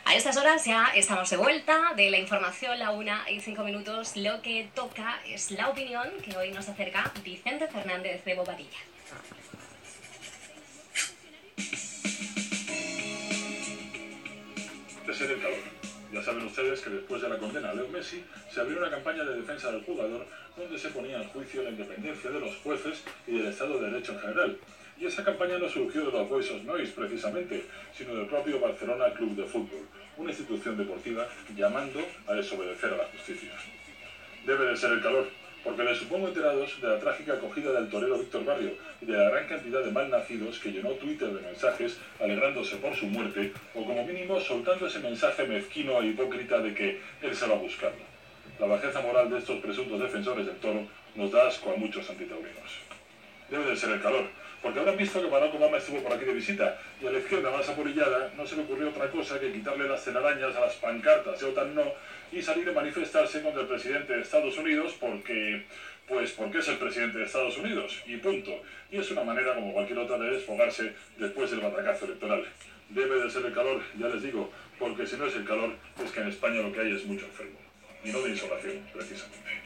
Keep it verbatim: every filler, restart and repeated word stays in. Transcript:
A estas horas ya estamos de vuelta de la información, la una y cinco minutos. Lo que toca es la opinión que hoy nos acerca Vicente Fernández de Bobadilla. De ser el calor. Ya saben ustedes que después de la condena a Leo Messi se abrió una campaña de defensa del jugador donde se ponía en juicio la independencia de los jueces y del Estado de Derecho en general. Y esa campaña no surgió de los Boys Nois precisamente, sino del propio Barcelona Club de Fútbol, una institución deportiva llamando a desobedecer a la justicia. Debe de ser el calor, porque les supongo enterados de la trágica acogida del torero Víctor Barrio y de la gran cantidad de malnacidos que llenó Twitter de mensajes alegrándose por su muerte o como mínimo soltando ese mensaje mezquino e hipócrita de que él se va buscando. La bajeza moral de estos presuntos defensores del toro nos da asco a muchos antitaurinos. Debe de ser el calor, porque habrán visto que Barack Obama estuvo por aquí de visita y a la izquierda más apolillada no se le ocurrió otra cosa que quitarle las telarañas a las pancartas de OTAN no y salir a manifestarse contra el presidente de Estados Unidos porque, pues porque es el presidente de Estados Unidos y punto. Y es una manera como cualquier otra de desfogarse después del batacazo electoral. Debe de ser el calor, ya les digo, porque si no es el calor es que en España lo que hay es mucho enfermo y no de insolación, precisamente.